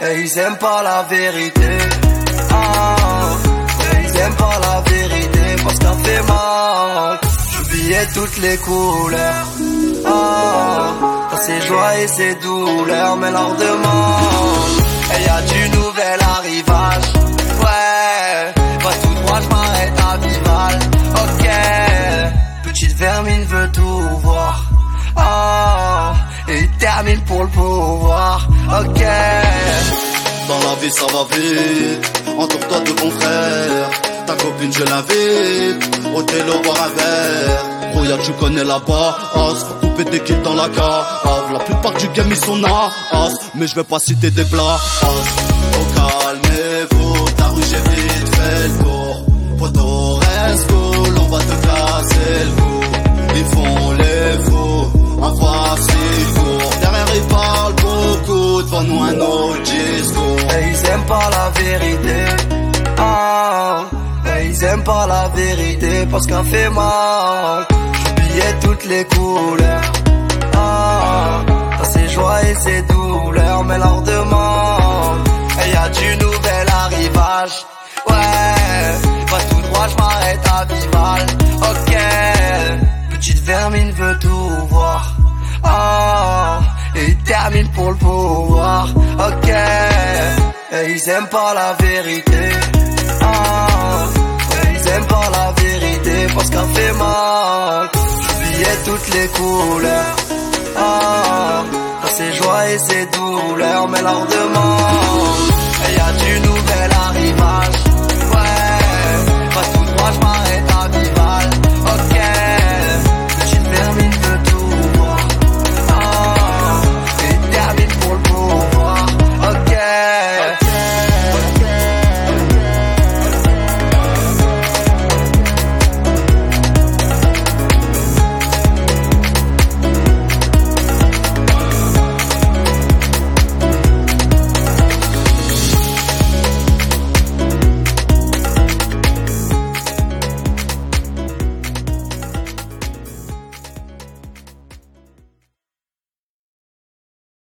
Et ils aiment pas la vérité. Et ils aiment pas la vérité parce qu'elle fait mal. J'oubliais toutes les couleurs. Dans ses joies et ses douleurs, mais leur demande. Et y a du nouvel arrivage. Ouais, va tout droit, j'm'arrête à Vival. Ok, petite vermine veut tout voir. Et il termine pour le pouvoir. Ok. Dans la vie ça va vite, entoure-toi de bons frères. Ta copine je l'invite, au télo boire un verre. Rouillard tu connais la base, faut couper des kills dans la cave. La plupart du game ils sont nas, mais je vais pas citer des places. Oh calmez-vous, ta rue j'ai vite fait le tour. Poto reste cool, on va te casser le cou. Ils font les fous, en face ils courent. Derrière ils parlent beaucoup, devant nous un autre discours. Et ils aiment pas la vérité. Et ils aiment pas la vérité parce qu'elle fait mal. J'oubliais toutes les couleurs. Dans ses joies et ses douleurs, mais leur demande. Et y a du nouvel arrivage. Ouais, va tout droit, j'm'arrête à Vival. Ok, petite vermine veut tout voir. Et il termine pour le pouvoir. Ok, et ils aiment pas la vérité. Et ils aiment pas la vérité parce qu'elle fait mal. J'oubliais toutes les couleurs. Dans ses joies et ses douleurs, mais leur demande. Et y a du nouvel arrivage.